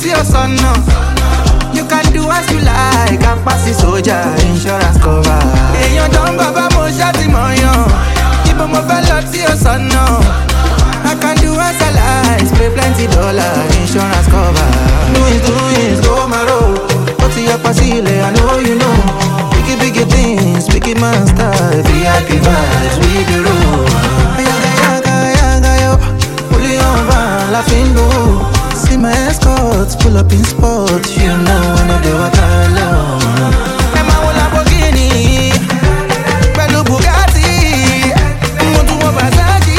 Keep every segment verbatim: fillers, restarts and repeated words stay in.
tí o sọnà. You can do as you like, I pass the soldier, insurance cover. Èèyàn dán bàbá mo ṣáàtì mọ̀yàn. Ibo mo fẹ́ lọ tí o sọnà. I can do as I like, spray plenty dollar, insurance cover. Doing, doing, go my road. Go to your pasile, I know you know. Biggie, biggie things, biggie man style. V I P vibes, we the road. Yaga, yaga, yaga, yo. Fully on van, laughing low. See my escorts, pull up in sports. You know when I do what I love. I'm a Lamborghini, Bello Bugatti, Motu Versace.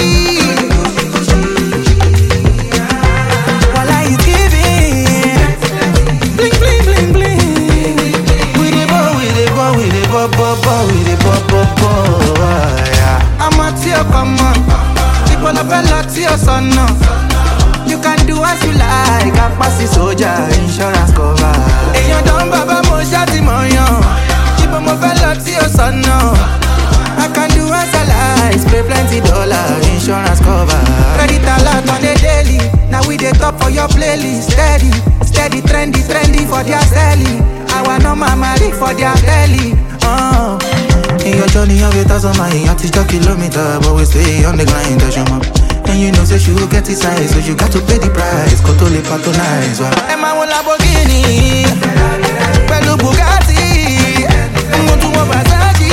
While I is giving, bling bling bling bling. We dey ball, we dey ball, we dey ball, ball, ball, we dey ball, ball, ball. I'm a tear, come on. People of a lot, tear, son, no. You can do as you like, I pass the soldier, insurance cover. Èèyàn dán bàbá mo ṣáàtì mọ̀yàn. Ibo mo fẹ́ lọ tí o sọnà. I can do as I like, spray plenty dollar, insurance cover. Credit alert on the daily, now we dey top for your playlist. Steady, steady, trendy, trendy for their selling. Our normal marry for their belly. Uh. In your journey of a thousand miles, àtijọ́ kilometer, but we stay on the grind, touch your mom. And you know say she will get it size, so you got to pay the price. Go to the patronize. I'm a Lamborghini, Bello Bugatti, Motu Versace.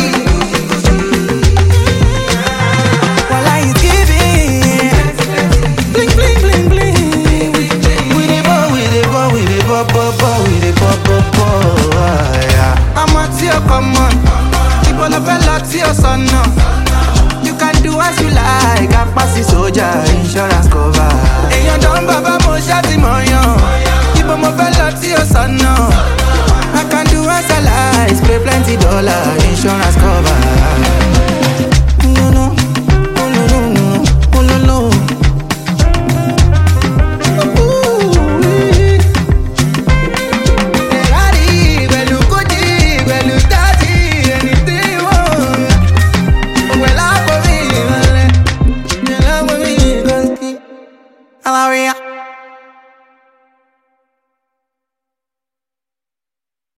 While I is giving, bling bling bling bling. We dey ball, we dey ball, we dey ball, ball, ball, we dey ball, ball, ball. I'm a tear, come on. People of a lot, tear, son, no. You can do as you like, I pass the soldier, insurance cover. Èèyàn dán bàbá mo ṣáàtì mọ̀yàn. Ibo mo fẹ́ lọ tí o sọnà. I can do as I like, spray plenty dollar, insurance cover.